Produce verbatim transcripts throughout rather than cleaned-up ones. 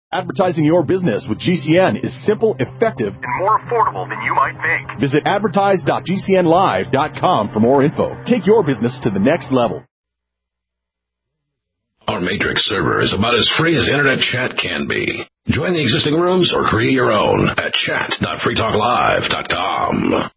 Advertising your business with G C N is simple, effective, and more affordable than you might think. Visit advertise dot g c n live dot com for more info. Take your business to the next level. Our Matrix server is about as free as internet chat can be. Join the existing rooms or create your own at chat dot free talk live dot com.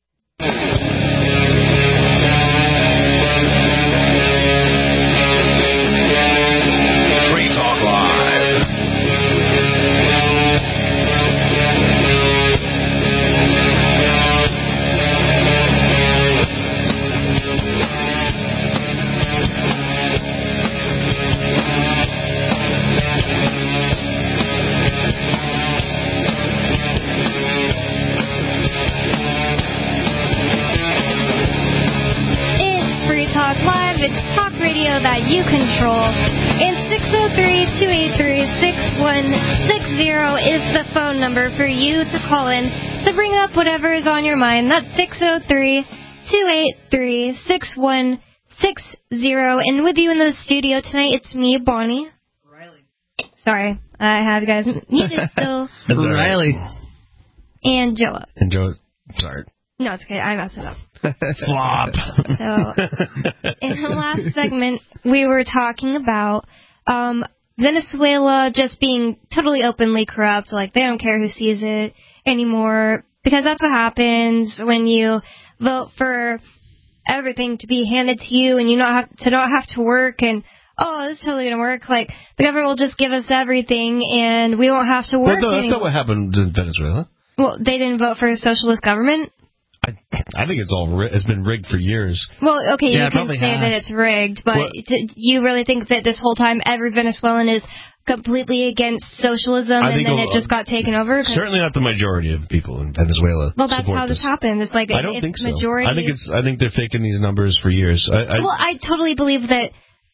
It's talk radio that you control. And six oh three, two eight three, six one six oh is the phone number for you to call in to bring up whatever is on your mind. That's six oh three, two eight three, six one six oh. And with you in the studio tonight, it's me, Bonnie. Riley. Sorry, I have you guys muted still. That's Riley. And Joe. And Joe's, sorry. No, it's okay. I messed it up. Slop. So, in the last segment, we were talking about um, Venezuela just being totally openly corrupt. Like, they don't care who sees it anymore. Because that's what happens when you vote for everything to be handed to you and you not have to not have to work and, oh, this is totally going to work. Like, the government will just give us everything and we won't have to work. Well, no, that's anymore. not what happened in Venezuela. Well, they didn't vote for a socialist government? I, I think it's all ri- it's been rigged for years. Well, okay, yeah, you can say has. that it's rigged, but well, t- you really think that this whole time every Venezuelan is completely against socialism I and then it just got taken over? Certainly not the majority of people in Venezuela. Well, that's how this, this happened. It's like I don't it's think so. Majority. I think it's I think they're faking these numbers for years. I, I, well, I totally believe that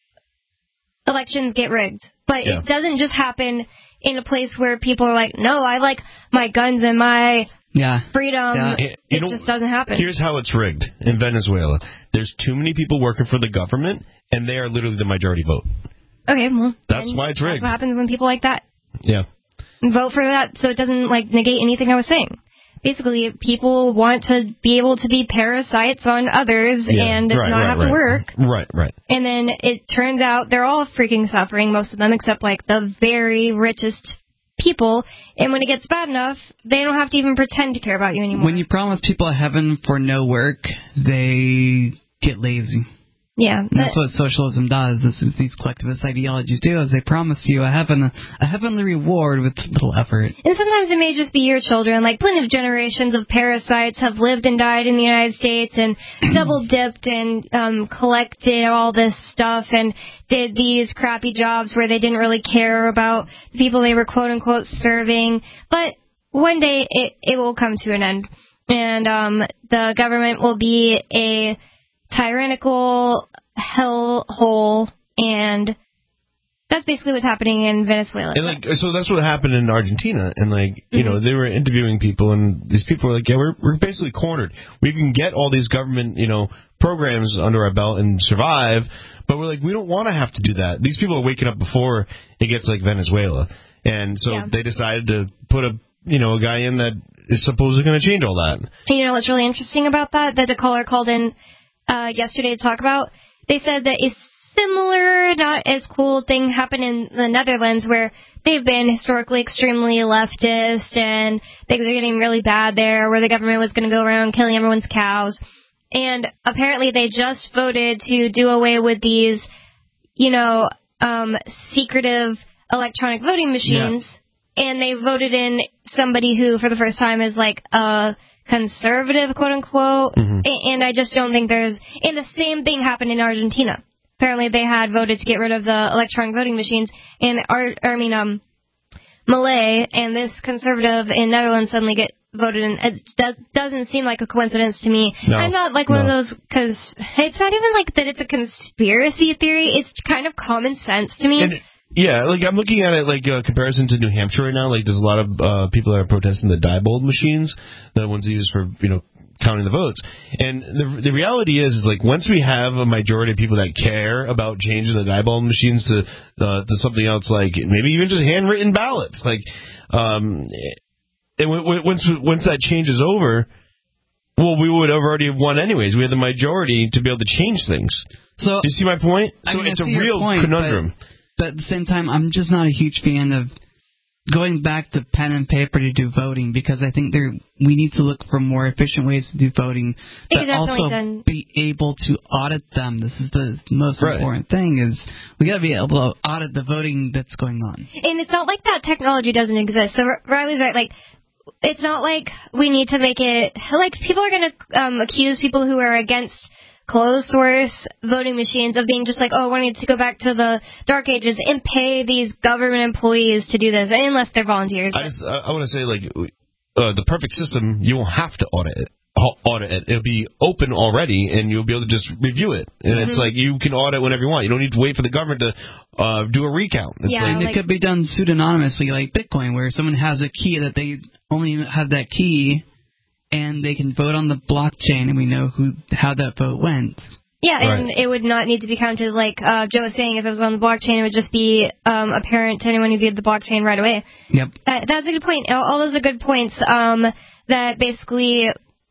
elections get rigged, but yeah. It doesn't just happen in a place where people are like, no, I like my guns and my yeah. freedom. Yeah. It, you it know, just doesn't happen. Here's how it's rigged in Venezuela. There's too many people working for the government, and they are literally the majority vote. Okay, well, that's why it's rigged. That's what happens when people like that yeah. vote for that, so it doesn't like negate anything I was saying. Basically, people want to be able to be parasites on others yeah. and right, not right, have right. to work. Right, right. And then it turns out they're all freaking suffering, most of them, except like the very richest people. And when it gets bad enough, they don't have to even pretend to care about you anymore. When you promise people a heaven for no work, they get lazy. Yeah. And that's what socialism does. This is these collectivist ideologies do, is they promise you a heaven, a heavenly reward with little effort. And sometimes it may just be your children. Like, plenty of generations of parasites have lived and died in the United States and double-dipped and um, collected all this stuff and did these crappy jobs where they didn't really care about the people they were quote-unquote serving. But one day it, it will come to an end. And um, the government will be a tyrannical hellhole, and that's basically what's happening in Venezuela. And like, so that's what happened in Argentina, and like, you mm-hmm. know, they were interviewing people, and these people were like, yeah, we're we're basically cornered. We can get all these government, you know, programs under our belt and survive, but we're like, we don't want to have to do that. These people are waking up before it gets like Venezuela, and so yeah. they decided to put a, you know, a guy in that is supposedly going to change all that. You know what's really interesting about that? That the caller called in Uh, yesterday to talk about, they said that a similar, not as cool thing happened in the Netherlands where they've been historically extremely leftist and things are getting really bad there, where the government was going to go around killing everyone's cows. And apparently they just voted to do away with these, you know, um, secretive electronic voting machines. Yeah. And they voted in somebody who, for the first time, is like a conservative, quote-unquote, mm-hmm. and I just don't think there's... And the same thing happened in Argentina. Apparently they had voted to get rid of the electronic voting machines, and, Ar- I mean, um, Malay and this conservative in Netherlands suddenly get voted in. It does, doesn't seem like a coincidence to me. No, I'm not like one no. of those... Because it's not even like that it's a conspiracy theory. It's kind of common sense to me. And yeah, like I'm looking at it like a uh, comparison to New Hampshire right now. Like there's a lot of uh, people that are protesting the Diebold machines, the ones used for, you know, counting the votes. And the the reality is, is like once we have a majority of people that care about changing the dieball machines to uh, to something else, like maybe even just handwritten ballots, like um, and w- w- once once that changes over, well, we would have already won anyways. We had the majority to be able to change things. So, do you see my point? So I mean, it's I a real point, conundrum. But, but at the same time, I'm just not a huge fan of going back to pen and paper to do voting, because I think there we need to look for more efficient ways to do voting, but also done. be able to audit them. This is the most right. important thing, is we got to be able to audit the voting that's going on. And it's not like that technology doesn't exist. So Riley's right, like, it's not like we need to make it, like, people are going to um, accuse people who are against closed source voting machines of being just like, oh, we need to go back to the dark ages and pay these government employees to do this, unless they're volunteers. I just, I, I want to say, like, uh, the perfect system, you won't have to audit it. Audit it. It'll be open already, and you'll be able to just review it. And mm-hmm. it's like you can audit whenever you want. You don't need to wait for the government to uh, do a recount. It's yeah, like, it could be done pseudonymously, like Bitcoin, where someone has a key that they only have that key, and they can vote on the blockchain, and we know who how that vote went. Yeah, and right. it would not need to be counted, like uh, Joe was saying, if it was on the blockchain, it would just be um, apparent to anyone who viewed the blockchain right away. Yep. That, that's a good point. All, all those are good points um, that basically...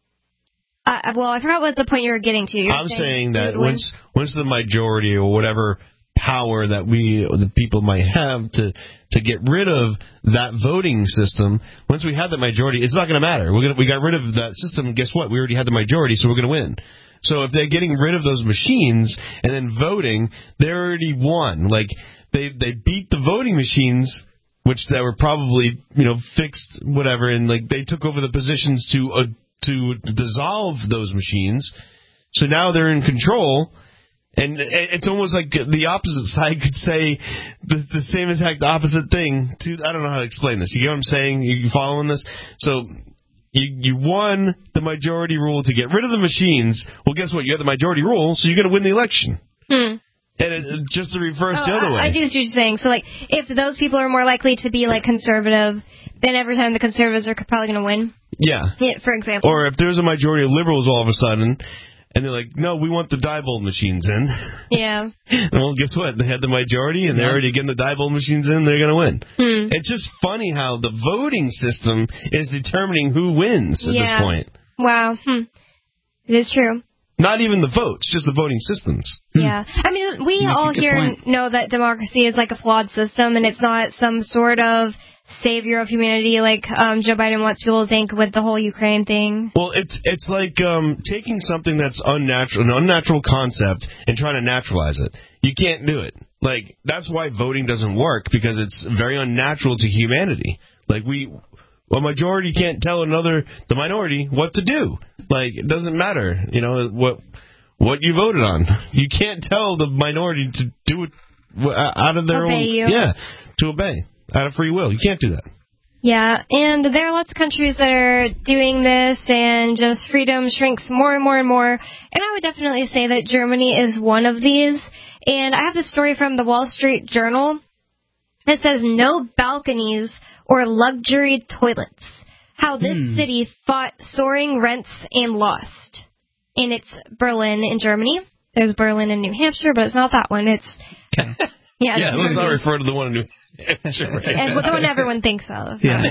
Uh, well, I forgot what the point you were getting to. You're I'm saying, saying that once once the majority or whatever power that we, the people might have to to get rid of that voting system, once we have that majority, it's not going to matter. We're gonna, we got rid of that system. Guess what? We already had the majority, so we're going to win. So if they're getting rid of those machines and then voting, they already won. Like they they beat the voting machines, which that were probably you know fixed whatever, and like they took over the positions to uh, to dissolve those machines. So now they're in control. And it's almost like the opposite side could say the, the same exact opposite thing. To I don't know how to explain this. You get what I'm saying? You following this? So you you won the majority rule to get rid of the machines. Well, guess what? You had the majority rule, so you're going to win the election. Hmm. And it, just to reverse oh, the other I, way. I do see what you're saying. So, like, if those people are more likely to be, like, conservative, then every time the conservatives are probably going to win. Yeah. yeah. For example. Or if there's a majority of liberals all of a sudden... And they're like, no, we want the Diebold machines in. Yeah. Well, guess what? They had the majority, and they're already getting the Diebold machines in. They're going to win. Hmm. It's just funny how the voting system is determining who wins at yeah. this point. Wow. Hmm. It is true. Not even the votes, just the voting systems. Yeah. I mean, we Make all here point. know that democracy is like a flawed system, and it's not some sort of savior of humanity like um, Joe Biden wants people to think with the whole Ukraine thing. Well, it's it's like um, taking something that's unnatural, an unnatural concept, and trying to naturalize it. You can't do it. Like, that's why voting doesn't work, because it's very unnatural to humanity. Like, we... a majority can't tell another, the minority, what to do. Like, it doesn't matter, you know, what what you voted on. You can't tell the minority to do it out of their obey own... you. Yeah, to obey, out of free will. You can't do that. Yeah, and there are lots of countries that are doing this, and just freedom shrinks more and more and more. And I would definitely say that Germany is one of these. And I have this story from the Wall Street Journal. It says, no balconies or luxury toilets. How this hmm. city fought soaring rents and lost. And it's Berlin in Germany. There's Berlin in New Hampshire, but it's not that one. It's... Okay. Yeah, yeah let's not refer to the one in New Hampshire. Right? And the one everyone thinks of. Yeah.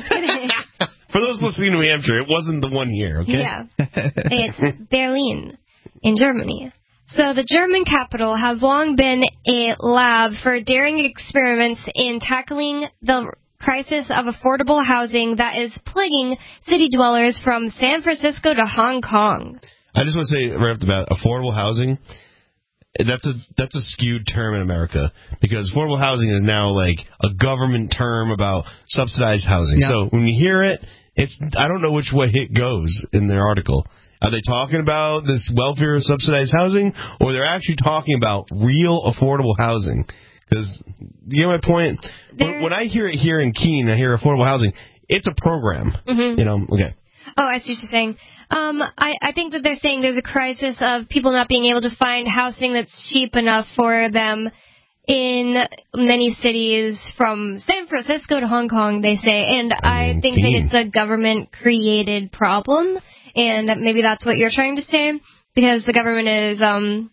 For those listening to New Hampshire, it wasn't the one here, okay? Yeah. It's Berlin in Germany. So the German capital has long been a lab for daring experiments in tackling the crisis of affordable housing that is plaguing city dwellers from San Francisco to Hong Kong. I just want to say right off the bat, affordable housing, that's a that's a skewed term in America, because affordable housing is now like a government term about subsidized housing. Yeah. So when you hear it, it's I don't know which way it goes in their article. Are they talking about this welfare subsidized housing, or they're actually talking about real affordable housing? Because, you know my point? When, when I hear it here in Keene, I hear affordable housing, it's a program. Mm-hmm. You know, okay. Oh, I see what you're saying. Um, I, I think that they're saying there's a crisis of people not being able to find housing that's cheap enough for them. in many cities, from San Francisco to Hong Kong, they say. And I, I think Keen. that it's a government-created problem, and maybe that's what you're trying to say, because the government is, um,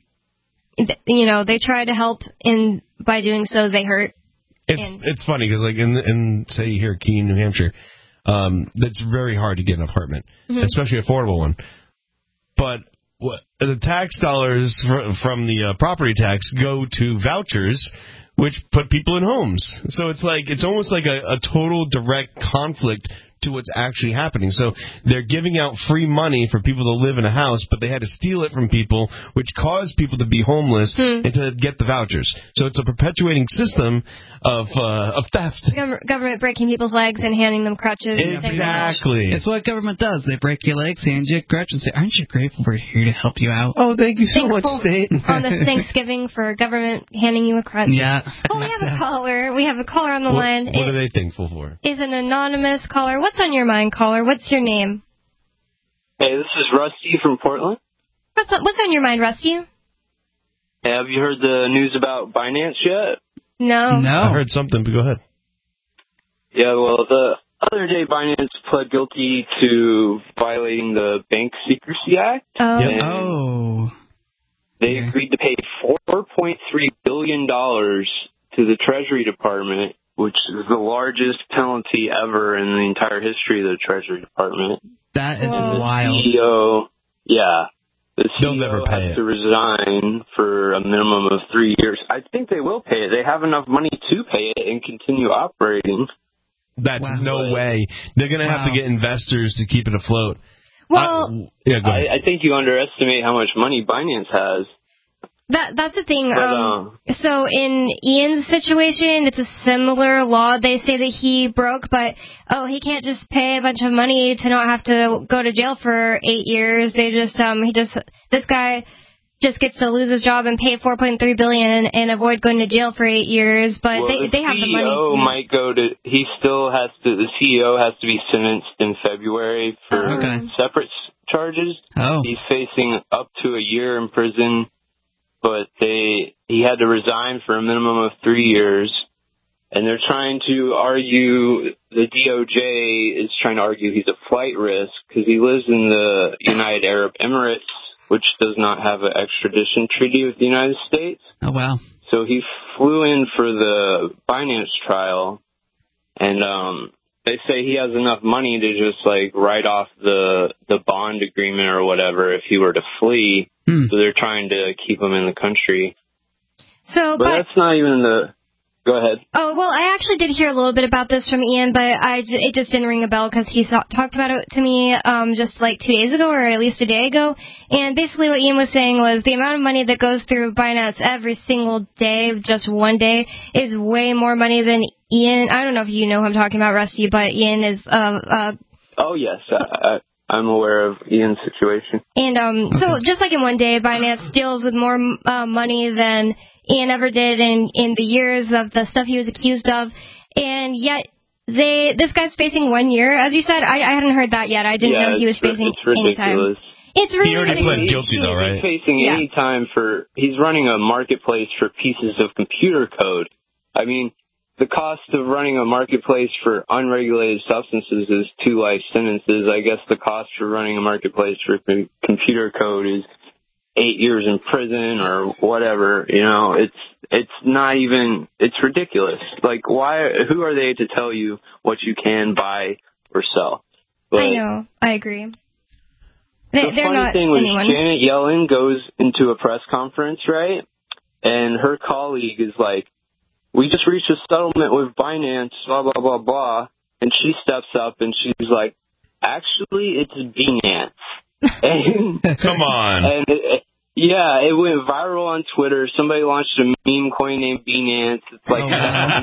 you know, they try to help, and by doing so, they hurt. It's and, it's funny, because, like, in, in, say, here, Keene, New Hampshire, um, it's very hard to get an apartment, mm-hmm. especially an affordable one. But what, the tax dollars fr- from the uh, property tax go to vouchers, which put people in homes. So it's like it's almost like a, a total direct conflict to what's actually happening. So they're giving out free money for people to live in a house, but they had to steal it from people, which caused people to be homeless hmm. and to get the vouchers. So it's a perpetuating system of uh, of theft. Gov- government breaking people's legs and handing them crutches. Exactly. It's what government does. They break your legs, hand you a crutch, and say, "Aren't you grateful we're here to help you out?" Oh, thank you so Thankful much, State. on this Thanksgiving for government handing you a crutch. Yeah. Oh, we have a caller. We have a caller on the what, line. What it are they thankful for? Is an anonymous caller. What's on your mind, caller? What's your name? Hey, this is Rusty from Portland. What's on, what's on your mind, Rusty? Hey, have you heard the news about Binance yet? No. No. I heard something, but go ahead. Yeah, well, the other day Binance pled guilty to violating the Bank Secrecy Act. Oh. Yep. Oh. They okay. agreed to pay four point three billion dollars to the Treasury Department, which is the largest penalty ever in the entire history of the Treasury Department. That is and wild. The C E O, yeah. The C E O They'll never pay has it. to resign for a minimum of three years. I think they will pay it. They have enough money to pay it and continue operating. That's wow. no way. They're going to wow. have to get investors to keep it afloat. Well, I, yeah, go ahead. I, I think you underestimate how much money Binance has. That that's the thing. But, um, uh, so in Ian's situation, it's a similar law. They say that he broke, but oh, he can't just pay a bunch of money to not have to go to jail for eight years. They just um he just this guy just gets to lose his job and pay four point three billion dollars and avoid going to jail for eight years. But well, they the they have the money. C E O to... might go to. He still has to. The C E O has to be sentenced in February for okay. separate charges. Oh. He's facing up to a year in prison. But they he had to resign for a minimum of three years, and they're trying to argue, the D O J is trying to argue he's a flight risk because he lives in the United Arab Emirates, which does not have an extradition treaty with the United States. Oh, wow. So he flew in for the Binance trial, and um, they say he has enough money to just, like, write off the the bond agreement or whatever if he were to flee. Hmm. So they're trying to keep him in the country. So, but, but that's not even the... Go ahead. Oh, well, I actually did hear a little bit about this from Ian, but I, it just didn't ring a bell because he saw, talked about it to me um, just like two days ago or at least a day ago. And basically what Ian was saying was the amount of money that goes through Binance every single day, just one day, is way more money than Ian. I don't know if you know who I'm talking about, Rusty, but Ian is... Uh, uh, oh, yes. I, I, I'm aware of Ian's situation. And um, so just like in one day, Binance deals with more uh, money than Ian ever did in, in the years of the stuff he was accused of. And yet, they this guy's facing one year. As you said, I, I hadn't heard that yet. I didn't yeah, know he was facing it's ridiculous. any time. It's really he already ridiculous. pled guilty, though, right? He's facing yeah. any time for... He's running a marketplace for pieces of computer code. I mean... The cost of running a marketplace for unregulated substances is two life sentences. I guess the cost for running a marketplace for com- computer code is eight years in prison or whatever. You know, it's it's not even, it's ridiculous. Like, why, who are they to tell you what you can buy or sell? But I know. I agree. They, the they're funny not thing was anyone. Janet Yellen goes into a press conference, right? And her colleague is like, we just reached a settlement with Binance, blah, blah, blah, blah. And she steps up and she's like, actually, it's Binance. And, Come on. And it, yeah, it went viral on Twitter. Somebody launched a meme coin named Binance. It's like, oh,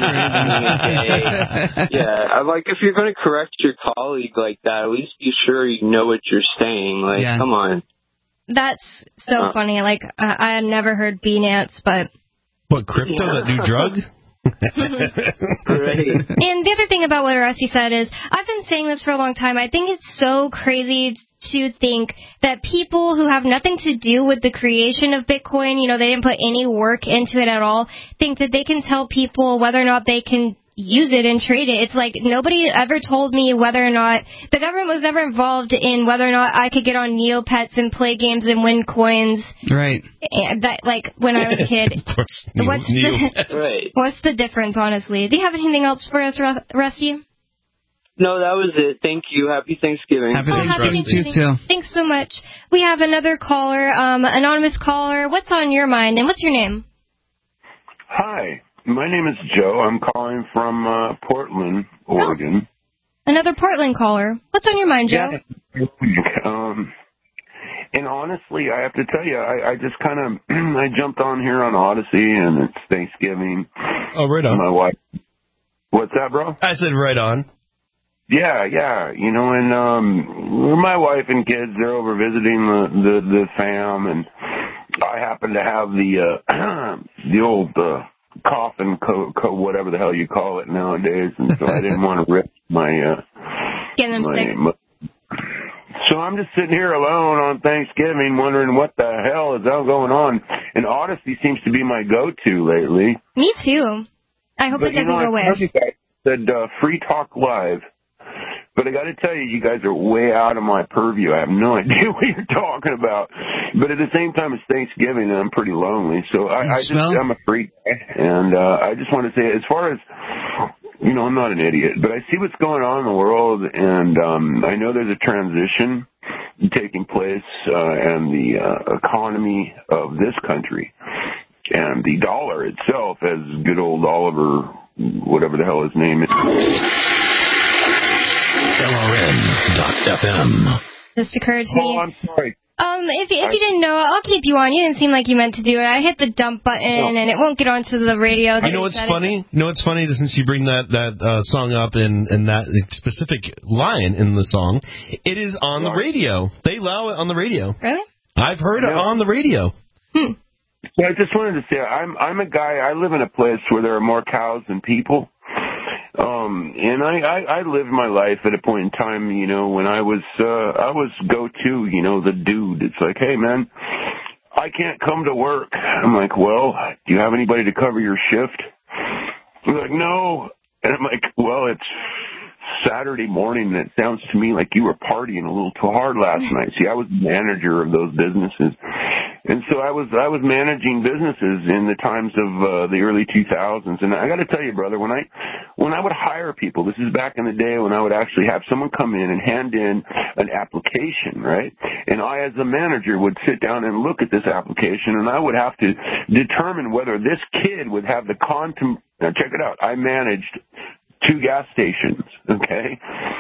yeah, I'm like, if you're going to correct your colleague like that, at least be sure you know what you're saying. Like, yeah. Come on. That's so uh, funny. Like, I, I had never heard Binance, but... What, crypto, yeah. That new drug? Right. And the other thing about what Rusty said is, I've been saying this for a long time. I think it's so crazy to think that people who have nothing to do with the creation of Bitcoin, you know, they didn't put any work into it at all, think that they can tell people whether or not they can use it and trade it. It's like nobody ever told me whether or not the government was ever involved in whether or not I could get on Neopets and play games and win coins. Right. That like when I was a kid. what's, the, right. what's the difference, honestly? Do you have anything else for us, Rusty? No, that was it. Thank you. Happy Thanksgiving. Happy oh, Thanksgiving happy to you too. Thanks so much. We have another caller, um, anonymous caller. What's on your mind, and what's your name? Hi. My name is Joe. I'm calling from uh, Portland, Oregon. Oh, another Portland caller. What's on your mind, Joe? Yeah. Um, and honestly, I have to tell you, I, I just kind of I jumped on here on Odyssey, and it's Thanksgiving. Oh, right on. My wife. What's that, bro? I said right on. Yeah, yeah. You know, and um, my wife and kids, they're over visiting the the, the fam, and I happen to have the uh, the old. Uh, coffin co, co whatever the hell you call it nowadays, and so I didn't want to rip my uh Getting them my, sick. my so I'm just sitting here alone on Thanksgiving wondering what the hell is all going on, and Odyssey seems to be my go-to lately. Me too. I hope but, it doesn't you know, go away. You guys said uh, Free Talk Live. But I got to tell you, you guys are way out of my purview. I have no idea what you're talking about. But at the same time, it's Thanksgiving, and I'm pretty lonely. So I, I just, well, I'm a free guy. And uh, I just want to say, as far as, you know, I'm not an idiot, but I see what's going on in the world, and um, I know there's a transition taking place, uh, and the uh, economy of this country and the dollar itself, as good old Oliver, whatever the hell his name is. L R N dot F M. This occurred to me. Oh, I'm sorry. Um, if, if you didn't know, I'll keep you on. You didn't seem like you meant to do it. I hit the dump button, oh. and it won't get onto the radio. You know what's funny? You know what's funny? Since you bring that that uh, song up in, in that specific line in the song, it is on the radio. They allow it on the radio. Really? I've heard it on the radio. Hmm. So I just wanted to say, I'm I'm a guy. I live in a place where there are more cows than people. Um, and I, I, I lived my life at a point in time, you know, when I was, uh, I was go-to, you know, the dude. It's like, hey, man, I can't come to work. I'm like, well, do you have anybody to cover your shift? They're like, no. And I'm like, well, it's Saturday morning, and it sounds to me like you were partying a little too hard last night. See, I was the manager of those businesses. And so I was I was managing businesses in the times of uh, the early two thousands, and I got to tell you, brother, when I when I would hire people, this is back in the day when I would actually have someone come in and hand in an application, right? And I, as a manager, would sit down and look at this application, and I would have to determine whether this kid would have the contem. Now check it out. I managed two gas stations, okay?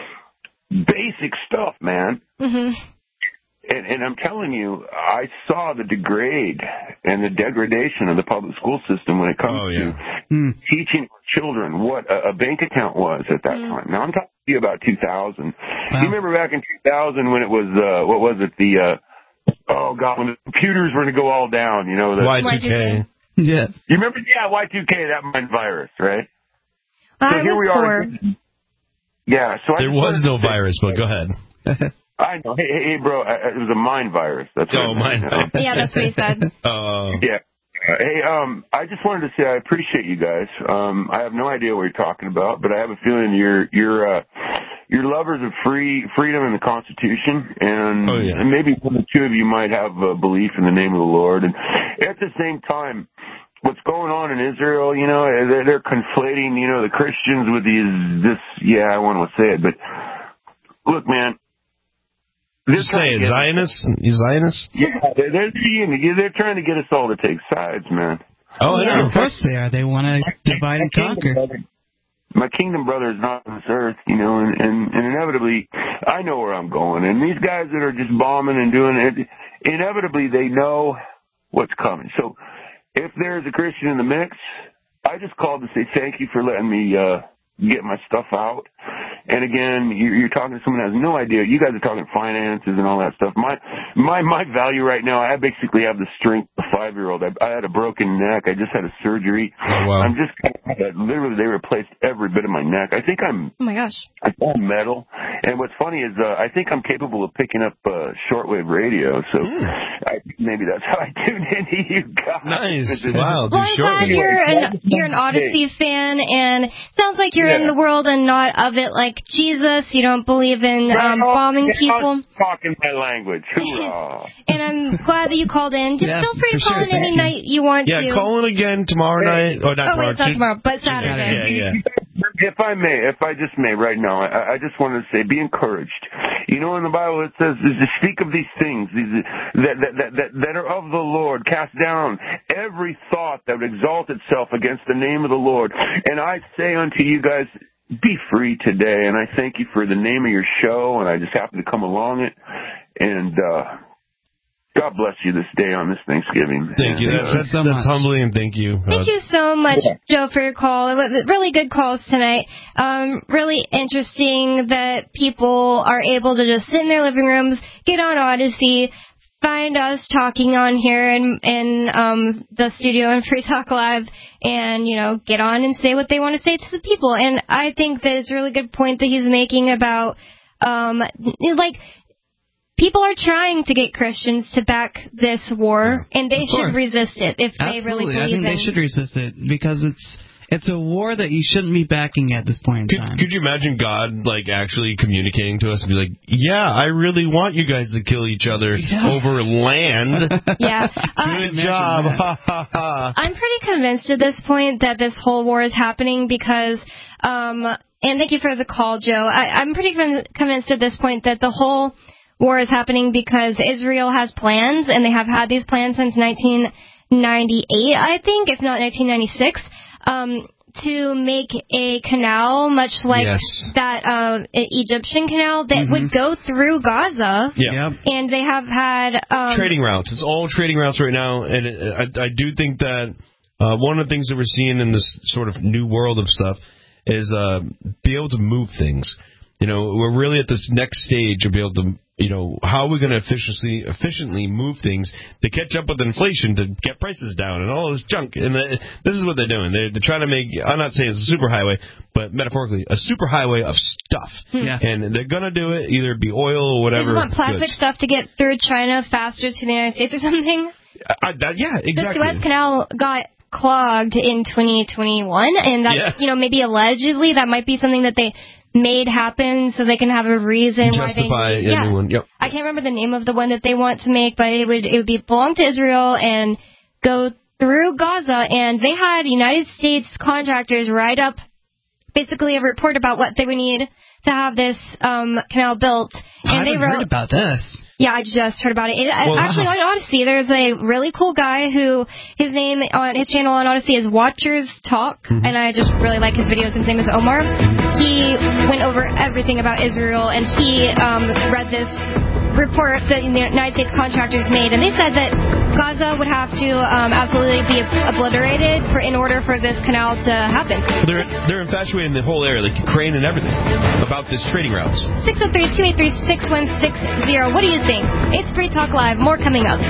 Basic stuff, man. Mm-hmm. And, and I'm telling you, I saw the degrade and the degradation of the public school system when it comes oh, yeah. to mm. teaching children what a, a bank account was at that mm. time. Now, I'm talking to you about two thousand. Wow. You remember back in two thousand when it was, uh, what was it, the, uh, oh, God, when the computers were going to go all down, you know. The, Y two K. Yeah. You remember, yeah, Y two K, that mind virus, right? I so here was we are. Four. Yeah. So I there was no virus, but go ahead. I know. Hey, hey, hey bro, it was a mind virus. That's oh, mind virus. Yeah, that's what he said. Uh, yeah. Uh, hey, um, I just wanted to say I appreciate you guys. Um, I have no idea what you're talking about, but I have a feeling you're you're uh, you're lovers of free freedom and the Constitution, and, oh, yeah. and maybe one or two of you might have a belief in the name of the Lord. And at the same time, what's going on in Israel, you know, they're, they're conflating, you know, the Christians with these. This, yeah, I want to say it, but look, man. Just say it, Zionists? You Zionists? Yeah, they're, they're, they're trying to get us all to take sides, man. Oh, yeah. yeah. Of course they are. They want to divide and conquer. Brother, my kingdom brother is not on this earth, you know, and, and, and inevitably, I know where I'm going. And these guys that are just bombing and doing it, inevitably they know what's coming. So if there's a Christian in the mix, I just called to say thank you for letting me uh, get my stuff out. And again, you're talking to someone who has no idea. You guys are talking finances and all that stuff. My my my value right now, I basically have the strength of a five-year-old. I, I had a broken neck. I just had a surgery. Oh, wow. I'm just literally they replaced every bit of my neck. I think I'm. Oh my gosh. I'm all metal, And what's funny is uh, I think I'm capable of picking up uh, shortwave radio, so mm. I, maybe that's how I tuned into you guys. Nice. Wow. Well, I'm glad you're an, you're an Odyssey fan, and sounds like you're yeah. in the world and not of it like Jesus. You don't believe in um, bombing people. Talking my language. Hoorah. And I'm glad that you called in. Just yeah, feel free to call sure. in any you. night you want yeah, to. Yeah, call in again tomorrow night. Or not oh, wait, tomorrow. it's not tomorrow, but Saturday. Yeah, yeah. If I may, if I just may, right now, I, I just wanted to say, be encouraged. You know, in the Bible it says, to speak of these things these, that, that, that, that, that are of the Lord, cast down every thought that would exalt itself against the name of the Lord. And I say unto you guys, be free today. And I thank you for the name of your show, and I just happened to come along it. And, uh, God bless you this day on this Thanksgiving. Thank you. That's, that's, so that's humbling, and thank you. Thank uh, you so much, Joe, for your call. Really good calls tonight. Um, really interesting that people are able to just sit in their living rooms, get on Odyssey, find us talking on here in, in um, the studio in Free Talk Live, and, you know, get on and say what they want to say to the people. And I think that it's a really good point that he's making about, um, like, people are trying to get Christians to back this war, and they should resist it if Absolutely. they really believe I think in they should resist it, because it's it's a war that you shouldn't be backing at this point in could, time. Could you imagine God, like, actually communicating to us and be like, yeah, I really want you guys to kill each other yeah. over land. Yeah. Good uh, job. Ha, ha, ha. I'm pretty convinced at this point that this whole war is happening because, um, and thank you for the call, Joe. I, I'm pretty con- convinced at this point that the whole war is happening because Israel has plans, and they have had these plans since nineteen ninety-eight, I think, if not nineteen ninety-six, um, to make a canal much like yes. that uh, Egyptian canal that mm-hmm. would go through Gaza. Yeah. And they have had um, trading routes. It's all trading routes right now, and it, I, I do think that uh, one of the things that we're seeing in this sort of new world of stuff is uh, be able to move things. You know, we're really at this next stage of being able to, you know, how are we going to efficiently efficiently move things to catch up with inflation to get prices down and all this junk. And the, this is what they're doing. They're, they're trying to make, I'm not saying it's a superhighway, but metaphorically, a superhighway of stuff. Hmm. Yeah. And they're going to do it, either be oil or whatever. They just want plastic goods. stuff to get through China faster to the United States or something. I, that, yeah, exactly. The Suez Canal got clogged in twenty twenty-one, and that, yeah. you know, maybe allegedly that might be something that they made happen so they can have a reason justify why they yeah. a new one. Yep. I can't remember the name of the one that they want to make, but it would it would be belong to Israel and go through Gaza, and they had United States contractors write up basically a report about what they would need to have this um, canal built. And I haven't they wrote heard about this. Yeah, I just heard about it. it well, actually, wow. on Odyssey, there's a really cool guy who, his name on his channel on Odyssey is Watchers Talk, mm-hmm. and I just really like his videos. His name is Omar. He went over everything about Israel, and he um, read this report that the United States contractors made, and they said that Gaza would have to um, absolutely be obliterated for in order for this canal to happen. They're they're infatuated in the whole area, like Ukraine and everything, about this trading routes. six oh three, two eight three, six one six zero. What do you think? It's Free Talk Live. More coming up.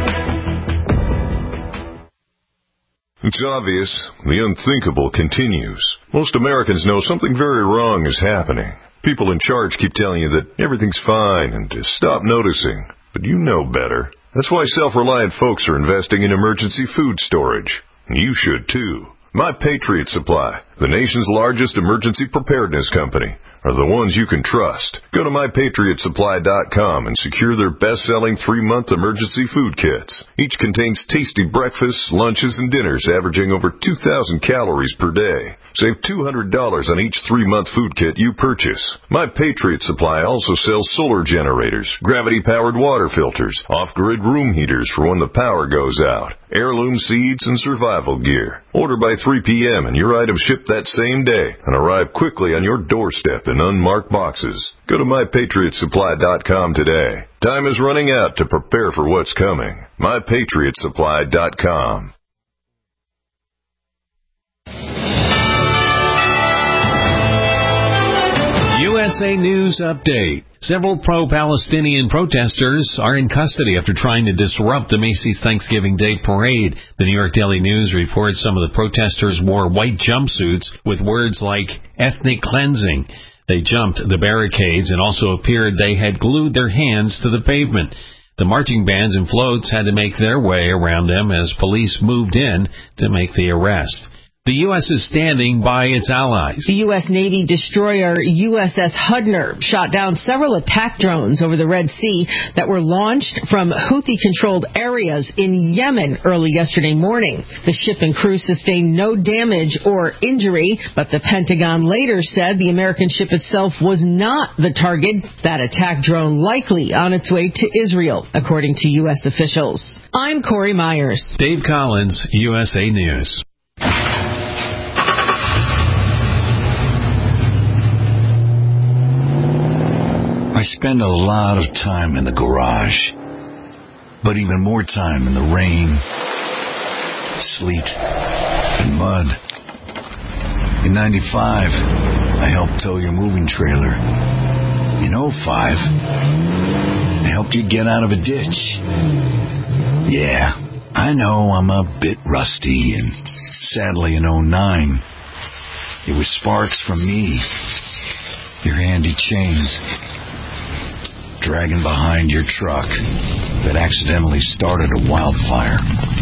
It's obvious. The unthinkable continues. Most Americans know something very wrong is happening. People in charge keep telling you that everything's fine and to stop noticing. But you know better. That's why self-reliant folks are investing in emergency food storage. You should too. My Patriot Supply, the nation's largest emergency preparedness company, are the ones you can trust. Go to my patriot supply dot com and secure their best-selling three-month emergency food kits. Each contains tasty breakfasts, lunches, and dinners averaging over two thousand calories per day. Save two hundred dollars on each three-month food kit you purchase. My Patriot Supply also sells solar generators, gravity-powered water filters, off-grid room heaters for when the power goes out, heirloom seeds, and survival gear. Order by three p.m. and your items ship that same day and arrive quickly on your doorstep in unmarked boxes. Go to my patriot supply dot com today. Time is running out to prepare for what's coming. my patriot supply dot com. U S A News Update. Several pro-Palestinian protesters are in custody after trying to disrupt the Macy's Thanksgiving Day Parade. The New York Daily News reports some of the protesters wore white jumpsuits with words like ethnic cleansing. They jumped the barricades and also appeared they had glued their hands to the pavement. The marching bands and floats had to make their way around them as police moved in to make the arrest. The U S is standing by its allies. The U S Navy destroyer U S S Hudner shot down several attack drones over the Red Sea that were launched from Houthi-controlled areas in Yemen early yesterday morning. The ship and crew sustained no damage or injury, but the Pentagon later said the American ship itself was not the target. That attack drone likely on its way to Israel, according to U S officials. I'm Corey Myers. Dave Collins, U S A News. I spend a lot of time in the garage, but even more time in the rain, sleet, and mud. In ninety-five, I helped tow your moving trailer. In oh five, I helped you get out of a ditch. Yeah, I know I'm a bit rusty, and sadly in oh nine, it was sparks from me, your handy chains, dragging behind your truck that accidentally started a wildfire.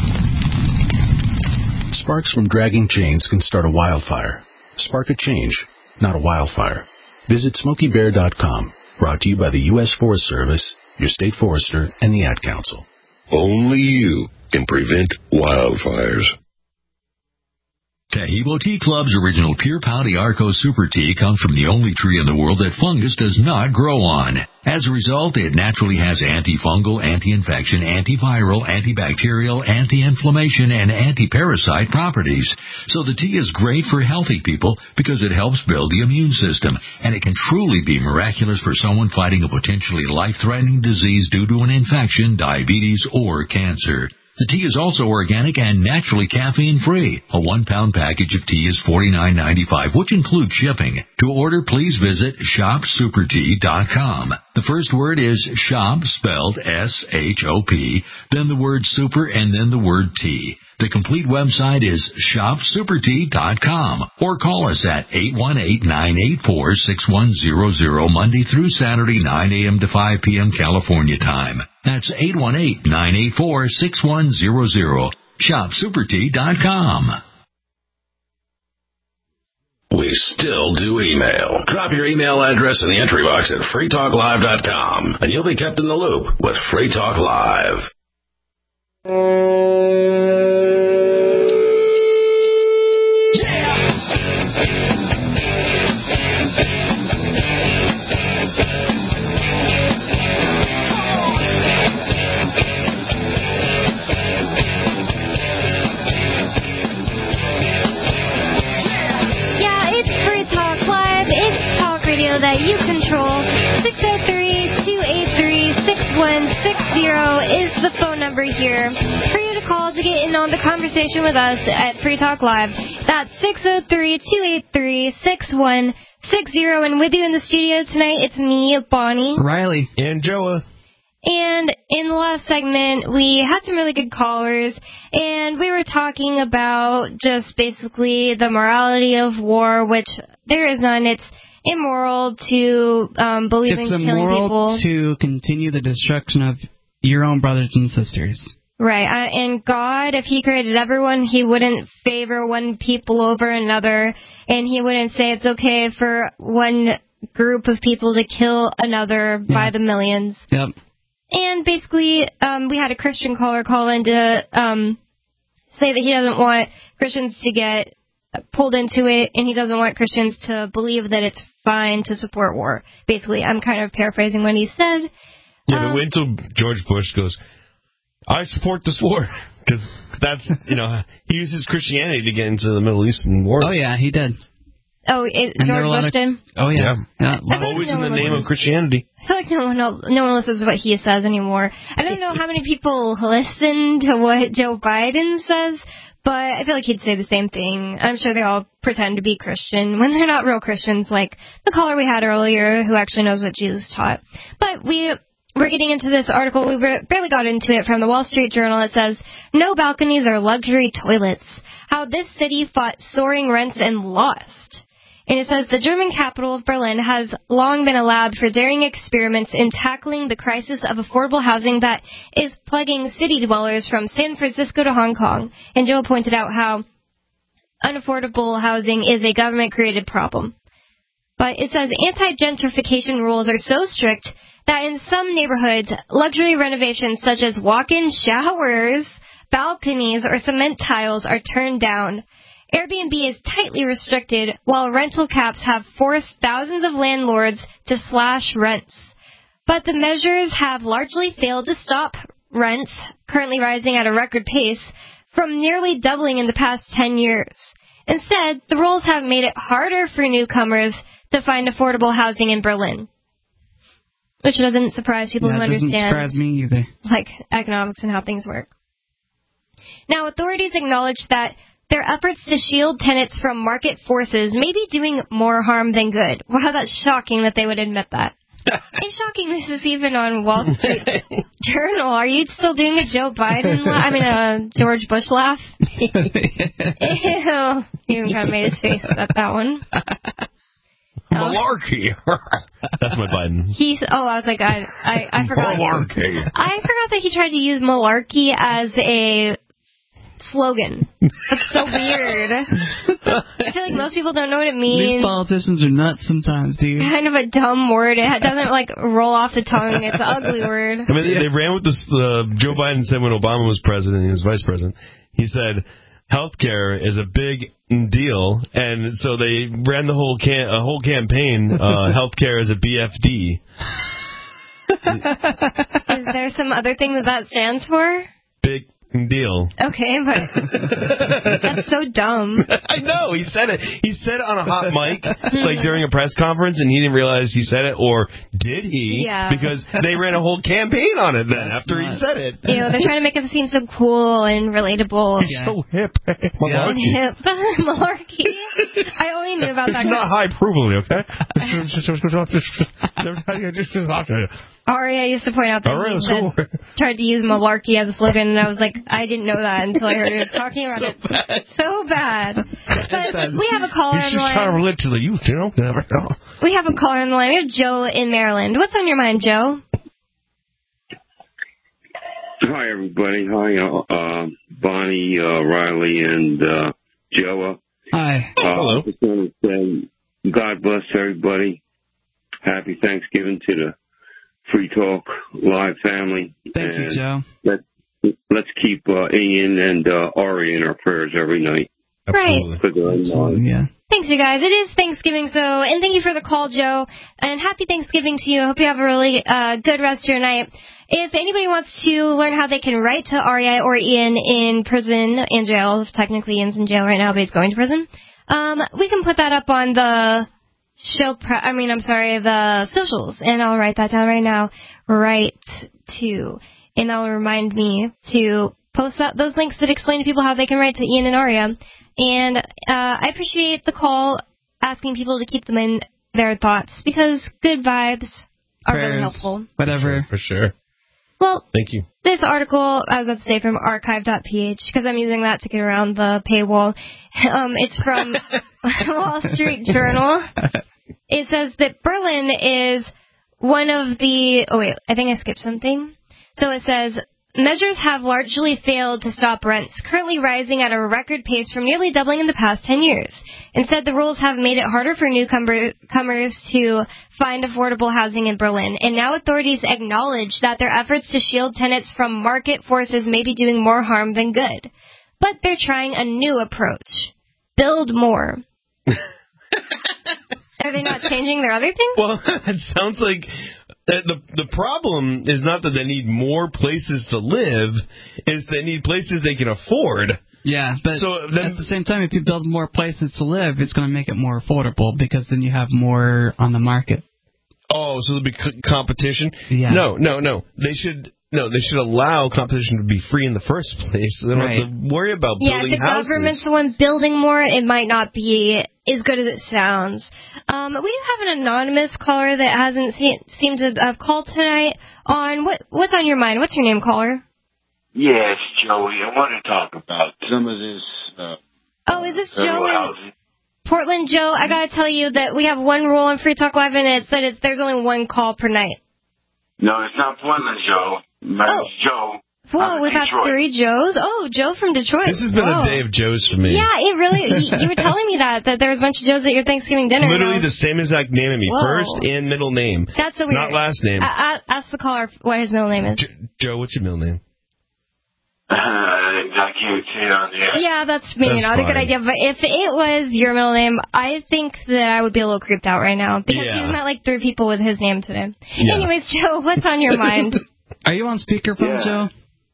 Sparks from dragging chains can start a wildfire. Spark a change, not a wildfire. Visit Smokey Bear dot com. Brought to you by the U S Forest Service, your state forester, and the Ad Council. Only you can prevent wildfires. Taheebo Tea Club's original Pure Pau d'Arco Super Tea comes from the only tree in the world that fungus does not grow on. As a result, it naturally has antifungal, anti-infection, antiviral, antibacterial, anti-inflammation, and anti-parasite properties. So the tea is great for healthy people because it helps build the immune system, and it can truly be miraculous for someone fighting a potentially life-threatening disease due to an infection, diabetes, or cancer. The tea is also organic and naturally caffeine-free. A one-pound package of tea is forty-nine ninety-five, which includes shipping. To order, please visit shop super tea dot com. The first word is shop, spelled S H O P, then the word super, and then the word tea. The complete website is shop super tea dot com, or call us at eight one eight, nine eight four, six one zero zero Monday through Saturday, nine a.m. to five p.m. California time. That's eight one eight, nine eight four, six one zero zero. shop super tea dot com. We still do email. Drop your email address in the entry box at free talk live dot com, and you'll be kept in the loop with Free Talk Live. That you control. Six oh three, two eight three, six one six zero is the phone number here for you to call to get in on the conversation with us at Free Talk Live. That's six oh three, two eight three, six one six zero. And with you in the studio tonight, it's me, Bonnie, Riley, and Joa. And in the last segment, we had some really good callers, and we were talking about just basically the morality of war, which there is none. It's immoral to um, believe it's in killing people. It's immoral to continue the destruction of your own brothers and sisters. Right. Uh, and God, if He created everyone, He wouldn't favor one people over another, and He wouldn't say it's okay for one group of people to kill another yeah. by the millions. Yep. And basically, um, we had a Christian caller call in to um, say that he doesn't want Christians to get pulled into it, and he doesn't want Christians to believe that it's fine to support war. Basically, I'm kind of paraphrasing what he said. Yeah, um, but wait until George Bush goes, I support this war, because that's, you know, he uses Christianity to get into the Middle Eastern war. Oh, yeah, he did. Oh, it, George Bush did? Oh, yeah. yeah. yeah Always in the name of Christianity. I feel like no one, else, no one listens to what he says anymore. I don't know how many people listen to what Joe Biden says, but I feel like he'd say the same thing. I'm sure they all pretend to be Christian when they're not real Christians, like the caller we had earlier who actually knows what Jesus taught. But we, we're getting into this article. We barely got into it from the Wall Street Journal. It says, no balconies or luxury toilets. How this city fought soaring rents and lost. And it says, the German capital of Berlin has long been a lab for daring experiments in tackling the crisis of affordable housing that is plaguing city dwellers from San Francisco to Hong Kong. And Joe pointed out how unaffordable housing is a government-created problem. But it says anti-gentrification rules are so strict that in some neighborhoods, luxury renovations such as walk-in showers, balconies, or cement tiles are turned down. Airbnb is tightly restricted, while rental caps have forced thousands of landlords to slash rents. But the measures have largely failed to stop rents, currently rising at a record pace, from nearly doubling in the past ten years. Instead, the rules have made it harder for newcomers to find affordable housing in Berlin. Which doesn't surprise people yeah, who understand, doesn't surprise me either. like, economics and how things work. Now, authorities acknowledge that their efforts to shield tenants from market forces may be doing more harm than good. Wow, that's shocking that they would admit that. It's shocking this is even on Wall Street Journal. Are you still doing a Joe Biden laugh? I mean, a George Bush laugh? Ew. He even kind of made his face at that one. Malarkey. That's my Biden. He's, oh, I was like, I, I, I forgot. Malarkey. I forgot that he tried to use malarkey as a slogan. That's so weird. I feel like most people don't know what it means. These politicians are nuts sometimes, dude. Kind of a dumb word. It doesn't, like, roll off the tongue. It's an ugly word. I mean, they, they ran with this, uh, Joe Biden said when Obama was president, he was vice president, he said, healthcare is a big deal, and so they ran the whole can a whole campaign, uh, healthcare is a B F D. Is there some other thing that that stands for? Big deal. Okay, but that's so dumb. I know, he said it. He said it on a hot mic, like during a press conference, and he didn't realize he said it, or did he? Yeah. Because they ran a whole campaign on it then, That's after nuts. he said it. You know, they're trying to make him seem so cool and relatable. He's Yeah. so hip. Malarkey. Hip. Malarkey. I only knew about that. It's not hyperbole, okay? Aria used to point out that Aria, he said, tried to use malarkey as a slogan, and I was like, I didn't know that until I heard he was talking about so it. Bad. So bad. But we have a caller on He's the just trying to line. relate to the youth, you know? Never know. We have a caller on the line. We have Joe in Maryland. What's on your mind, Joe? Hi, everybody. Hi, uh, uh, Bonnie, uh, Riley, and uh, Joa. Hi. Uh, Hello. I just want to say God bless everybody. Happy Thanksgiving to the Free Talk Live family. Thank and you, Joe. Let, let's keep uh, Ian and uh, Ari in our prayers every night. Right. For their own Absolutely, yeah. Thanks, you guys. It is Thanksgiving, so, and thank you for the call, Joe. And happy Thanksgiving to you. I hope you have a really uh, good rest of your night. If anybody wants to learn how they can write to R E I or Ian in prison, in jail, technically Ian's in jail right now, but he's going to prison, um, we can put that up on the show, pre- I mean, I'm sorry, the socials, and I'll write that down right now. Write to, and that'll remind me to post that, those links that explain to people how they can write to Ian and Aria. And uh, I appreciate the call, asking people to keep them in their thoughts, because good vibes are Prayers, really helpful. Whatever. For sure. Well, Thank you. this article, I was about to say from archive dot p h, because I'm using that to get around the paywall. Um, it's from Wall Street Journal. It says that Berlin is one of the... Oh, wait, I think I skipped something. So it says... Measures have largely failed to stop rents, currently rising at a record pace from nearly doubling in the past ten years. Instead, the rules have made it harder for newcomers to find affordable housing in Berlin, and now authorities acknowledge that their efforts to shield tenants from market forces may be doing more harm than good. But they're trying a new approach. Build more. Are they not changing their other things? Well, it sounds like... The the problem is not that they need more places to live, it's they need places they can afford. Yeah, but so then, at the same time, if you build more places to live, it's going to make it more affordable, because then you have more on the market. Oh, so there'll be c- competition? Yeah. No, no, no. They should... No, they should allow competition to be free in the first place, so they don't Right. have to worry about Yeah, building if the houses. government's the one building more, it might not be as good as it sounds. Um, we do have an anonymous caller that hasn't se- seemed to have called tonight. On what? What's on your mind? What's your name, caller? Yes, Joey. I want to talk about some of this. Uh, Oh, is this federal Joe? In, housing. Portland, Joe, I gotta tell you that we have one rule on Free Talk Live, and it's that it's, there's only one call per night. No, it's not Portland, Joe. My oh. name's Joe. Whoa, we've got three Joes? Oh, Joe from Detroit. This has been Whoa. a day of Joes for me. Yeah, it really, you, you were telling me that, that there was a bunch of Joes at your Thanksgiving dinner. Literally the same exact name as me. Whoa. First and middle name. That's so weird. Not last name. I, I, ask the caller what his middle name is. J- Joe, what's your middle name? Uh, I can't say it on the air. Yeah, that's maybe That's not fine. a good idea, but if it was your middle name, I think that I would be a little creeped out right now, because Yeah. he's met like three people with his name today. Yeah. Anyways, Joe, what's on your mind? Are you on speakerphone, Yeah. Joe?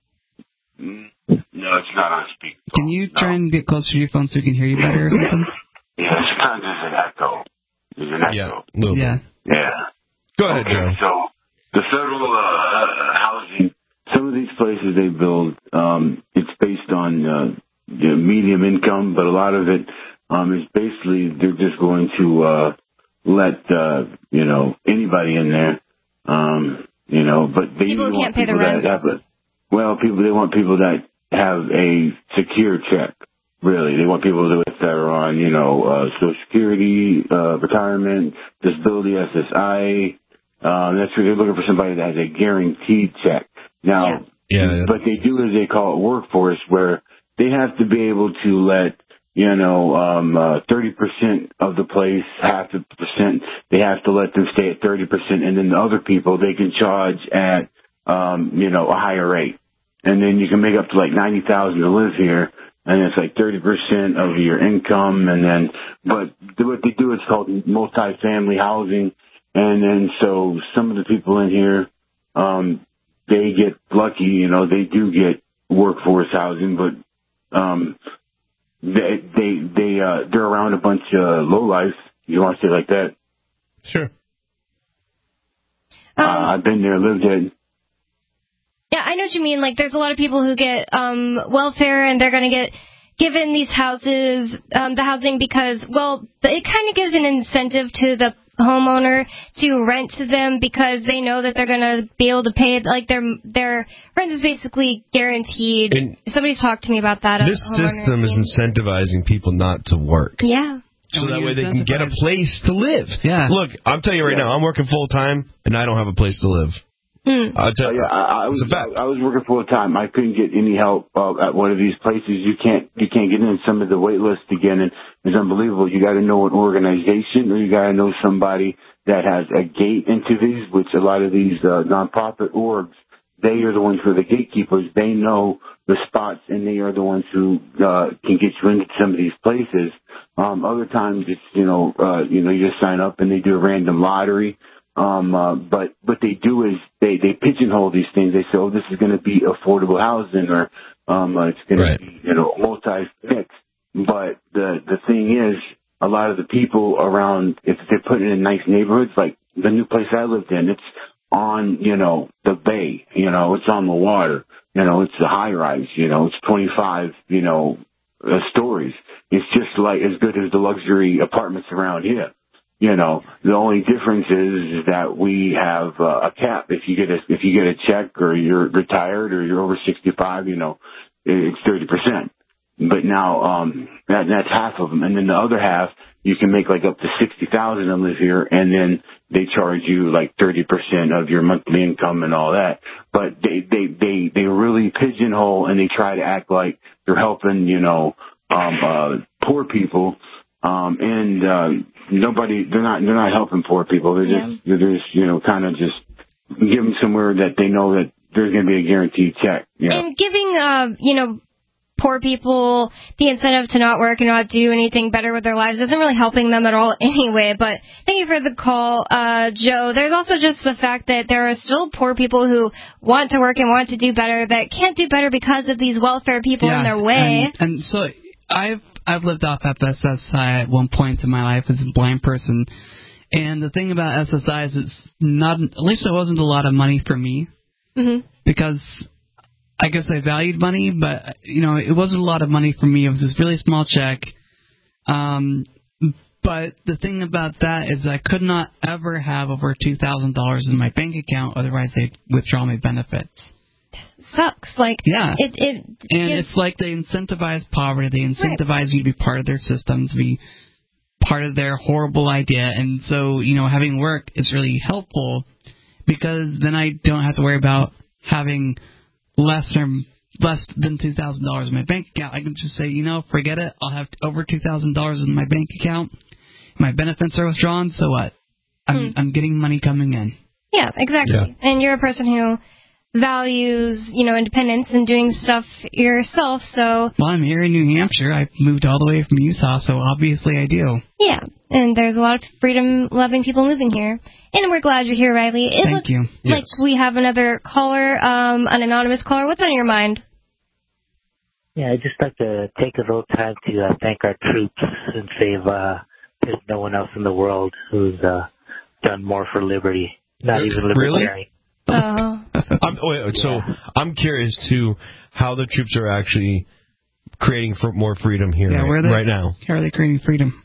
Mm, No, it's not on speaker. Can you try and get closer to your phone so we can hear you better or something? Yeah, sometimes there's an echo. There's an Yeah, echo. a little Yeah. bit. Yeah. Go ahead, Okay, Joe. so the federal uh, housing, some of these places they build, um, it's based on uh, you know, medium income, but a lot of it um, is basically they're just going to uh, let uh, you know anybody in there, um, you know. But they People who want can't pay the people rent. that have a, well, people they want people that have a secure check. Really, they want people that are on, you know, uh, Social Security, uh, retirement, disability, S S I. Uh, that's where they're looking for somebody that has a guaranteed check. Now, yeah. Yeah, what they do is they call it workforce, where they have to be able to let, you know, um, uh, thirty percent of the place, half the percent, they have to let them stay at thirty percent, and then the other people they can charge at, um, you know, a higher rate. And then you can make up to like ninety thousand to live here. And it's like thirty percent of your income, and then, but what they do is called multi-family housing, and then so some of the people in here, um, they get lucky, you know, they do get workforce housing, but, um, they, they, they, uh, they're around a bunch of lowlifes, you want to say it like that. Sure. Um, uh, I've been there, lived it. Yeah, I know what you mean. Like, there's a lot of people who get um, welfare, and they're going to get given these houses, um, the housing, because, well, it kind of gives an incentive to the homeowner to rent to them, because they know that they're going to be able to pay, like, their their rent is basically guaranteed. And somebody's talked to me about that. This system is incentivizing people not to work. Yeah. So that way they can get a place to live. Yeah. Look, I'm telling you right now, I'm working full time, and I don't have a place to live. Mm. I'll tell Oh, you, yeah, I, I was it's a fact. I was working full time. I couldn't get any help uh, at one of these places. You can't you can't get in some of the wait lists again, and it's unbelievable. You got to know an organization, or you got to know somebody that has a gate into these. Which a lot of these uh, nonprofit orgs, they are the ones who are the gatekeepers. They know the spots, and they are the ones who uh, can get you into some of these places. Um, other times, it's you know uh, you know you just sign up and they do a random lottery. Um, uh, but what they do is they, they pigeonhole these things. They say, oh, this is going to be affordable housing, or, um, uh, it's going right. to be, you know, multi-mix. But the, the thing is, a lot of the people around, if they're put in nice neighborhoods, like the new place I lived in, it's on, you know, the bay, you know, it's on the water, you know, it's a high rise, you know, it's twenty-five, you know, uh, stories. It's just like as good as the luxury apartments around here. You know, the only difference is, is that we have uh, a cap. If you get a if you get a check, or you're retired, or you're over sixty-five, you know, it's thirty percent. But now um, that that's half of them, and then the other half you can make like up to sixty thousand and live here, and then they charge you like thirty percent of your monthly income and all that. But they they they they really pigeonhole, and they try to act like they're helping, you know, um, uh, poor people. Um, and, uh, nobody, they're not, they're not helping poor people. They're Yeah. just, they're just, you know, kind of just give them somewhere that they know that there's going to be a guaranteed check. Yeah. And giving, uh, you know, poor people the incentive to not work and not do anything better with their lives isn't really helping them at all anyway. But thank you for the call, uh, Joe. There's also just the fact that there are still poor people who want to work and want to do better that can't do better because of these welfare people yeah, in their way. And, and so I've I've lived off F S S I at one point in my life as a blind person. And the thing about S S I is it's not, at least it wasn't a lot of money for me. Mm-hmm. Because I guess I valued money, but, you know, it wasn't a lot of money for me. It was this really small check. Um, but the thing about that is I could not ever have over two thousand dollars in my bank account, otherwise they'd withdraw my benefits. Sucks. Like, yeah. it, it and gives... it's like they incentivize poverty. They incentivize right. you to be part of their system, to be part of their horrible idea. And so, you know, having work is really helpful because then I don't have to worry about having less or less than two thousand dollars in my bank account. I can just say, you know, forget it. I'll have over two thousand dollars in my bank account. My benefits are withdrawn, so what? I'm, hmm. I'm getting money coming in. Yeah, exactly. Yeah. And you're a person who values, you know, independence and doing stuff yourself, so... Well, I'm here in New Hampshire. I moved all the way from Utah, so obviously I do. Yeah, and there's a lot of freedom-loving people moving here. And we're glad you're here, Riley. It Thank looks you. like yes. we have another caller, um, an anonymous caller. What's on your mind? Yeah, I'd just like to take a little time to uh, thank our troops and say uh, there's no one else in the world who's uh, done more for liberty. Not even libertarian. Really? Oh. I'm, wait, so yeah. I'm curious, too, how the troops are actually creating for more freedom here yeah, right, where they, right now. How are they creating freedom?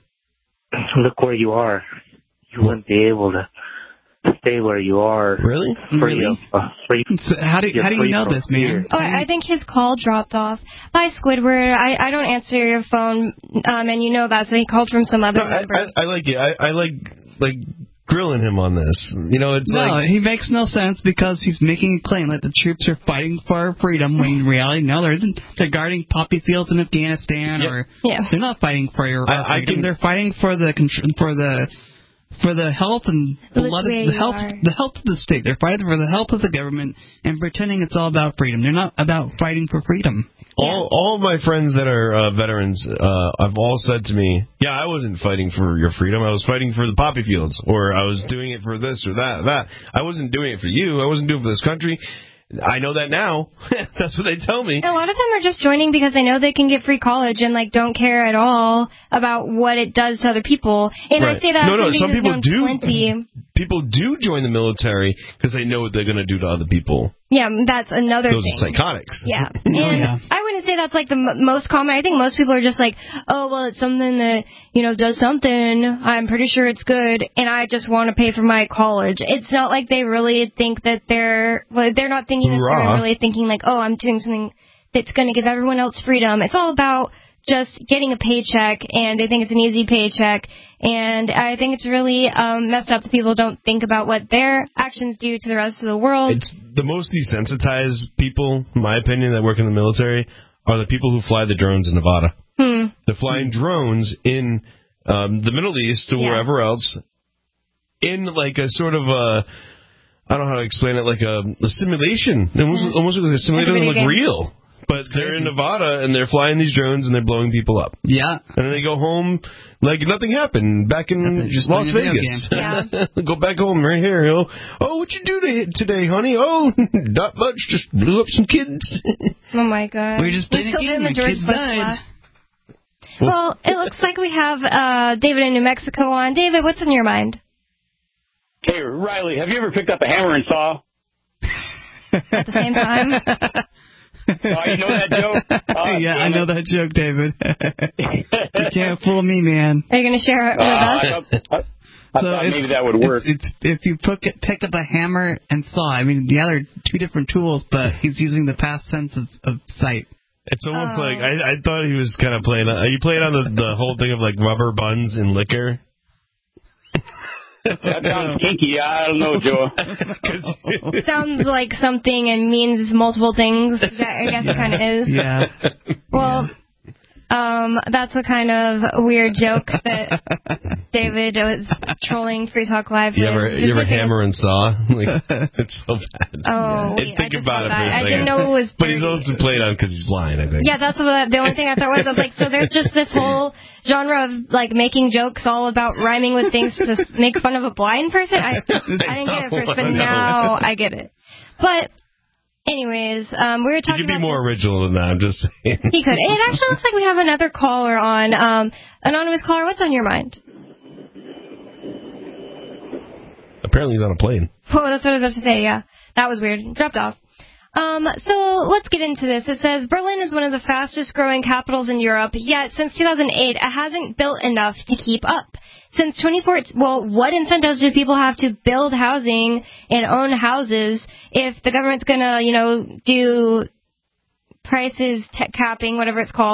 Look where you are. You wouldn't be able to stay where you are. Really? Free really? Of, uh, free, so how do, how do you know this, man? Oh, I think his call dropped off. Bye, Squidward. I, I don't answer your phone, um, and you know that, so he called from some other no, number. I, I, I like it. I, I like, like... grilling him on this. You know, it's no, like... he makes no sense because he's making a claim that the troops are fighting for our freedom when in reality, no, they're, they're guarding poppy fields in Afghanistan yeah. or yeah. they're not fighting for your I, freedom. I can, they're fighting for the for the for the health and the, blood of, the health are. the health of the state. They're fighting for the health of the government and pretending it's all about freedom. They're not about fighting for freedom. All all of my friends that are uh, veterans uh, have all said to me, yeah, I wasn't fighting for your freedom. I was fighting for the poppy fields, or I was doing it for this or that, that. I wasn't doing it for you. I wasn't doing it for this country. I know that now. That's what they tell me. A lot of them are just joining because they know they can get free college and like don't care at all about what it does to other people. And right. I say that no, no. Some people do. Plenty. People do join the military because they know what they're going to do to other people. Yeah, that's another Those thing. Those are psychotics. Yeah. And oh, yeah. I wouldn't say that's like the m- most common. I think most people are just like, oh, well, it's something that, you know, does something. I'm pretty sure it's good, and I just want to pay for my college. It's not like they really think that they're, well, they're not thinking this, they're really thinking like, oh, I'm doing something that's going to give everyone else freedom. It's all about just getting a paycheck, and they think it's an easy paycheck. And I think it's really um, messed up that people don't think about what their actions do to the rest of the world. It's the most desensitized people, in my opinion, that work in the military are the people who fly the drones in Nevada. Hmm. They're flying drones in um, the Middle East or yeah. wherever else in like a sort of a, I don't know how to explain it, like a, a simulation. It almost, almost like a simulator doesn't look game. real. But they're in Nevada, and they're flying these drones, and they're blowing people up. Yeah. And then they go home like nothing happened back in just Las Vegas. Yeah. Go back home right here. You know, oh, what you do to, today, honey? Oh, not much. Just blew up some kids. Oh, my God. We were just playing a game. My kids died. Well, it looks like we have uh, David in New Mexico on. David, what's in your mind? Hey, Riley, have you ever picked up a hammer and saw? At the same time? Oh, you know that joke? Uh, yeah, I know that joke, David. You can't fool me, man. Are you going to share it with uh, us? I, I, I so thought maybe that would work. It's, it's, if you pick, pick up a hammer and saw, I mean, the other two different tools, but he's using the past tense of, of sight. It's almost oh. like, I, I thought he was kind of playing, are you playing on the, the whole thing of like rubber buns and liquor? That sounds kinky. I don't know, Joe. Sounds like something and means multiple things. I guess it kind of is. Yeah. Well, um, that's a kind of weird joke that David was trolling Free Talk Live. You ever, you ever hammer and saw? Like, it's so bad. Oh, yeah. Think about it for a second. I didn't know it was. But he's also played on because he's blind, I think. Yeah, that's what the only thing I thought was. I was like, so there's just this whole genre of like making jokes all about rhyming with things to make fun of a blind person. I, I didn't get it first, but now I get it. But anyways, um, we were talking. He could be about more original than that. I'm just saying. He could. It actually looks like we have another caller on. Um, anonymous caller, what's on your mind? Apparently he's on a plane. Oh, that's what I was about to say. Yeah, that was weird. Dropped off. Um, so let's get into this. It says Berlin is one of the fastest growing capitals in Europe, yet since two thousand eight, it hasn't built enough to keep up. Since twenty fourteen, well, what incentives do people have to build housing and own houses if the government's going to, you know, do prices t- capping, whatever it's called,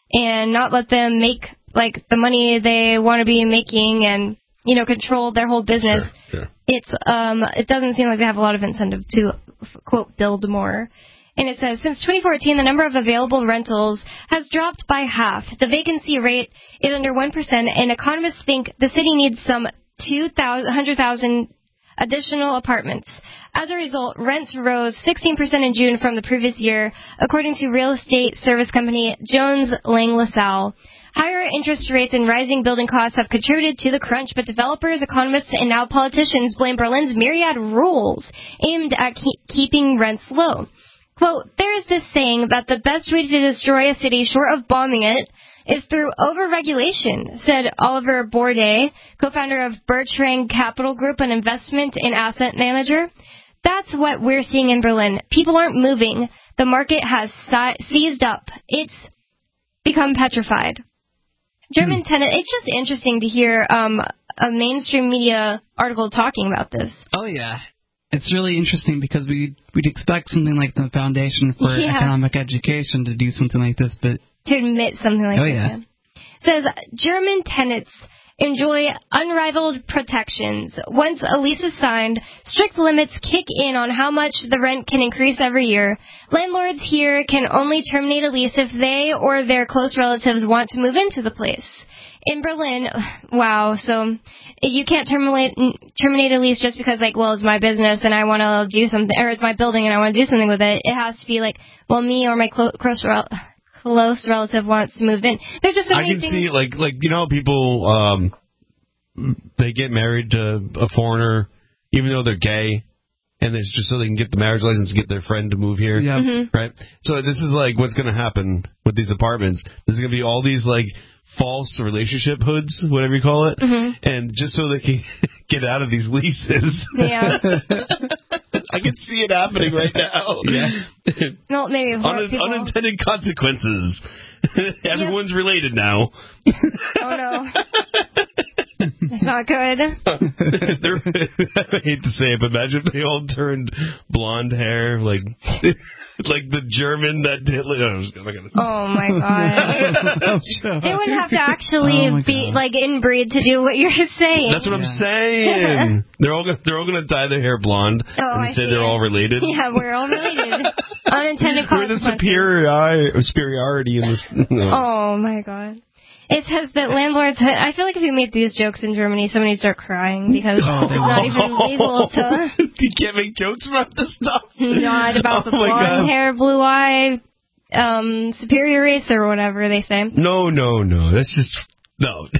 and not let them make like the money they want to be making and, you know, control their whole business. Sure, sure. It's um, it doesn't seem like they have a lot of incentive to, quote, build more. And it says, since twenty fourteen, the number of available rentals has dropped by half. The vacancy rate is under one percent, and economists think the city needs some two hundred thousand additional apartments. As a result, rents rose sixteen percent in June from the previous year, according to real estate service company Jones Lang LaSalle. Higher interest rates and rising building costs have contributed to the crunch, but developers, economists, and now politicians blame Berlin's myriad rules aimed at keep keeping rents low. Quote, there is this saying that the best way to destroy a city short of bombing it is through over-regulation, said Oliver Bourdet, co-founder of Bertrand Capital Group, an investment and asset manager. That's what we're seeing in Berlin. People aren't moving. The market has si- seized up. It's become petrified. German hmm. tenant, it's just interesting to hear um, a mainstream media article talking about this. Oh, yeah. It's really interesting because we, we'd expect something like the Foundation for yeah. Economic Education to do something like this, but... To admit something like oh, that. Yeah. It says, German tenants enjoy unrivaled protections. Once a lease is signed, strict limits kick in on how much the rent can increase every year. Landlords here can only terminate a lease if they or their close relatives want to move into the place. In Berlin, wow, so you can't terminate terminate a lease just because, like, well, it's my business and I want to do something, or it's my building and I want to do something with it. It has to be like, well, me or my clo- close rel- close relative wants to move in. There's just so I many can things. see, like, like you know, people um, they get married to a foreigner, even though they're gay, and it's just so they can get the marriage license to get their friend to move here, yeah. Mm-hmm. right? So this is like what's going to happen with these apartments. There's going to be all these like false relationship hoods, whatever you call it, mm-hmm. and just so they can get out of these leases. Yeah. I can see it happening right now. Yeah. No, maybe Un- people... unintended consequences. Everyone's yep. related now. Oh no. It's not good. I hate to say it, but imagine if they all turned blonde hair, like like the German that Hitler. Oh my god! They wouldn't have to actually oh be like inbreed to do what you're saying. That's what yeah. I'm saying. they're all gonna, they're all going to dye their hair blonde oh, and I say see they're it. all related. Yeah, we're all related. Unintended consequences. We're the superior superiority in this. No. Oh my god. It says that landlords... I feel like if you make these jokes in Germany, somebody would start crying because oh, it's not even legal to... You can't make jokes about this stuff? Not about oh the blonde hair, blue eye, um, superior race or whatever they say. No, no, no. That's just... No.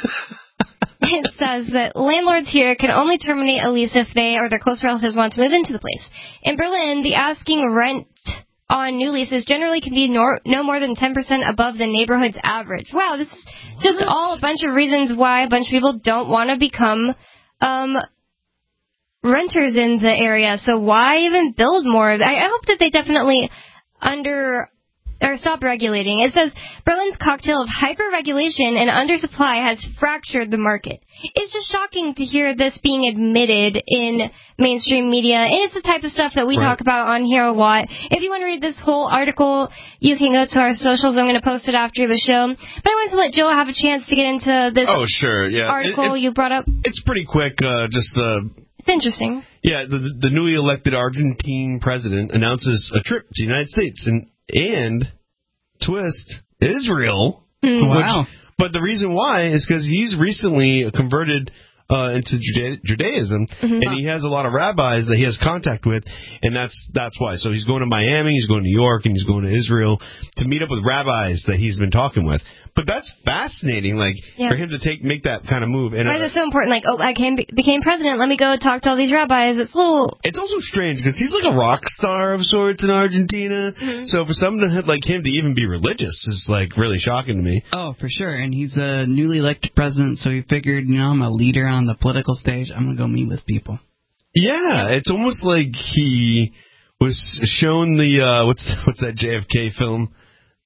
It says that landlords here can only terminate a lease if they or their close relatives want to move into the place. In Berlin, the asking rent... on new leases generally can be no, no more than ten percent above the neighborhood's average. Wow, this is what? Just all a bunch of reasons why a bunch of people don't want to become um, renters in the area. So why even build more? I, I hope that they definitely under... or stop regulating. It says Berlin's cocktail of hyper-regulation and undersupply has fractured the market. It's just shocking to hear this being admitted in mainstream media, and it's the type of stuff that we right. talk about on here a lot. If you want to read this whole article, you can go to our socials. I'm going to post it after the show. But I wanted to let Joe have a chance to get into this oh, sure, yeah. article it, you brought up. It's pretty quick, uh, just... Uh, it's interesting. Yeah, the, the newly elected Argentine president announces a trip to the United States, and And, twist, Israel. Mm. Wow. Which, but the reason why is because he's recently converted uh, into Juda- Judaism, mm-hmm. and he has a lot of rabbis that he has contact with, and that's that's why. So he's going to Miami, he's going to New York, and he's going to Israel to meet up with rabbis that he's been talking with. But that's fascinating, like, yeah. for him to take make that kind of move. And why is it so important? Like, oh, I came, became president, let me go talk to all these rabbis. It's a little... It's also strange, because he's like a rock star of sorts in Argentina. Mm-hmm. So for someone like him to even be religious is, like, really shocking to me. Oh, for sure. And he's a newly elected president, so he figured, you know, I'm a leader on the political stage. I'm going to go meet with people. Yeah, yeah, it's almost like he was shown the, uh, what's what's that J F K film?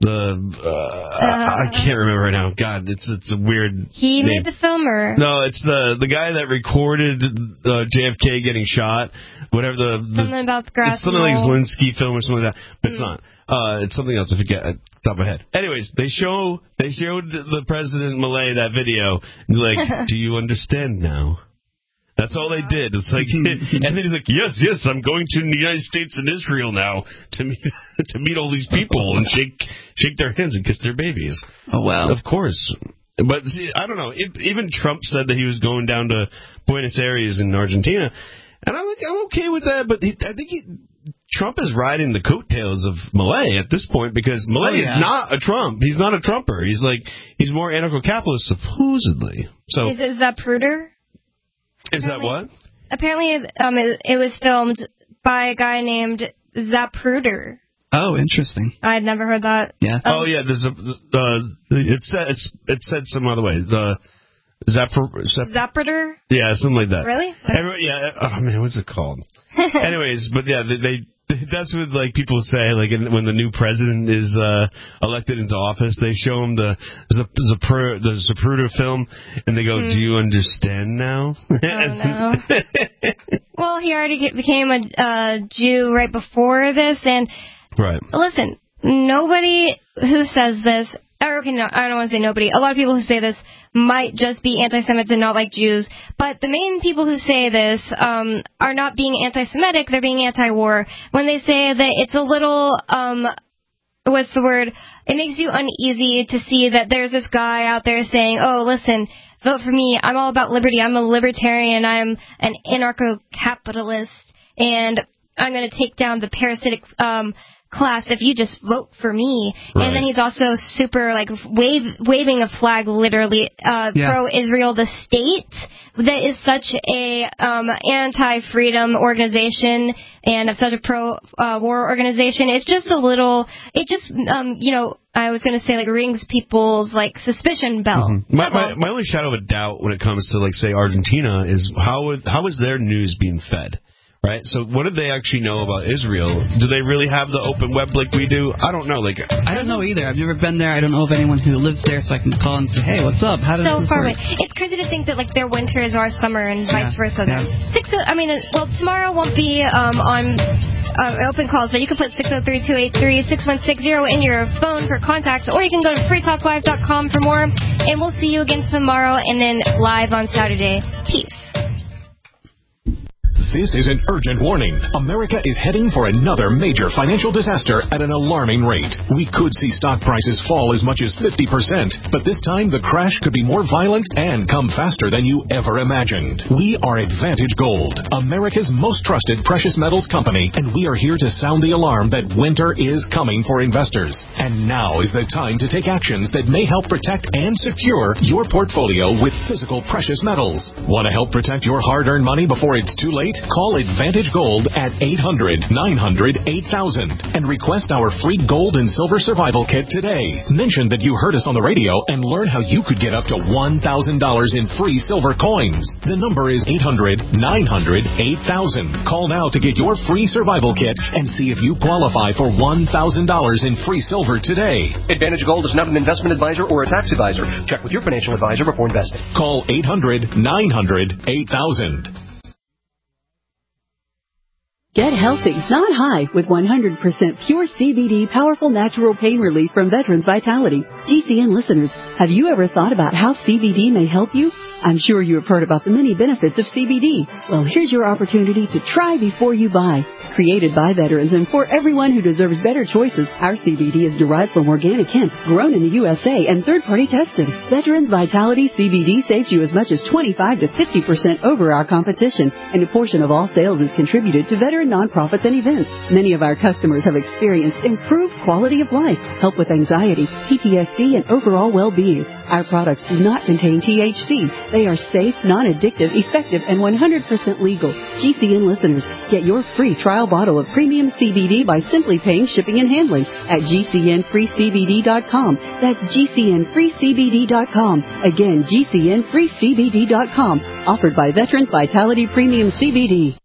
The uh, uh, I can't remember right now. God, it's it's a weird. He name. made the film, or no? It's the the guy that recorded uh, J F K getting shot. Whatever the, the something about the grass. It's something like Zelensky film or something like that, but mm. it's not. Uh, it's something else. I forget. At the top of my head. Anyways, they show they showed the President Malay that video. And like, do you understand now? That's all they did. It's like, and then he's like, yes, yes, I'm going to the United States and Israel now to meet to meet all these people and shake shake their hands and kiss their babies. Oh wow! Of course, but see, I don't know. It, even Trump said that he was going down to Buenos Aires in Argentina, and I'm like, I'm okay with that. But he, I think he, Trump is riding the coattails of Malay at this point because Malay oh, yeah. is not a Trump. He's not a Trumper. He's like he's more anarcho-capitalist supposedly. So is, is that Pruder? Is that what? Apparently, um, it, it was filmed by a guy named Zapruder. Oh, interesting. I had never heard that. Yeah. Um, oh, yeah. There's a. Uh, it said it's it said some other way. The Zapr, Zap, Zapruder. Yeah, something like that. Really? Every, yeah. Oh man, what's it called? Anyways, but yeah, they. they that's what like people say. Like in, when the new president is uh, elected into office, they show him the Zapruder the Zapruder film, and they go, mm. "Do you understand now?" Oh no. Well, he already get, became a uh, Jew right before this, and right. Listen, nobody who says this. Or, okay, no, I don't want to say nobody. A lot of people who say this might just be anti-Semites and not like Jews. But the main people who say this um, are not being anti-Semitic. They're being anti-war. When they say that it's a little, um, what's the word? It makes you uneasy to see that there's this guy out there saying, oh, listen, vote for me. I'm all about liberty. I'm a libertarian. I'm an anarcho-capitalist. And I'm going to take down the parasitic um class if you just vote for me. Right. And then he's also super like wave, waving a flag literally uh, yeah. pro-Israel the state that is such a um, anti-freedom organization and such a pro-war uh, organization. It's just a little, it just, um, you know, I was going to say like rings people's like suspicion bell. Mm-hmm. My, my, my only shadow of a doubt when it comes to like say Argentina is how how is their news being fed? Right, so what do they actually know about Israel? Do they really have the open web like we do? I don't know. Like I don't know either. I've never been there. I don't know of anyone who lives there, so I can call and say, "Hey, what's up? How does so this far work?" away. It's crazy to think that like their winter is our summer and yeah. vice versa. Yeah. Six. I mean, well, tomorrow won't be um, on uh, open calls, but you can put six zero three two eight three six one six zero in your phone for contacts, or you can go to free talk live dot com for more. And we'll see you again tomorrow, and then live on Saturday. Peace. This is an urgent warning. America is heading for another major financial disaster at an alarming rate. We could see stock prices fall as much as fifty percent, but this time the crash could be more violent and come faster than you ever imagined. We are Advantage Gold, America's most trusted precious metals company, and we are here to sound the alarm that winter is coming for investors. And now is the time to take actions that may help protect and secure your portfolio with physical precious metals. Want to help protect your hard-earned money before it's too late? Call Advantage Gold at eight hundred nine hundred eight thousand and request our free gold and silver survival kit today. Mention that you heard us on the radio and learn how you could get up to one thousand dollars in free silver coins. The number is eight hundred nine hundred eight thousand. Call now to get your free survival kit and see if you qualify for one thousand dollars in free silver today. Advantage Gold is not an investment advisor or a tax advisor. Check with your financial advisor before investing. Call eight hundred nine hundred eight thousand. Get healthy, not high, with one hundred percent pure C B D powerful natural pain relief from Veterans Vitality. G C N listeners, have you ever thought about how C B D may help you? I'm sure you have heard about the many benefits of C B D. Well, here's your opportunity to try before you buy. Created by veterans and for everyone who deserves better choices, our C B D is derived from organic hemp, grown in the U S A, and third-party tested. Veterans Vitality C B D saves you as much as twenty-five to fifty percent over our competition, and a portion of all sales is contributed to veteran nonprofits and events. Many of our customers have experienced improved quality of life, help with anxiety, P T S D, and overall well-being. Our products do not contain T H C. They are safe, non-addictive, effective, and one hundred percent legal. G C N listeners, get your free trial bottle of premium C B D by simply paying shipping and handling at G C N free C B D dot com. That's G C N free C B D dot com. Again, G C N free C B D dot com. Offered by Veterans Vitality Premium C B D.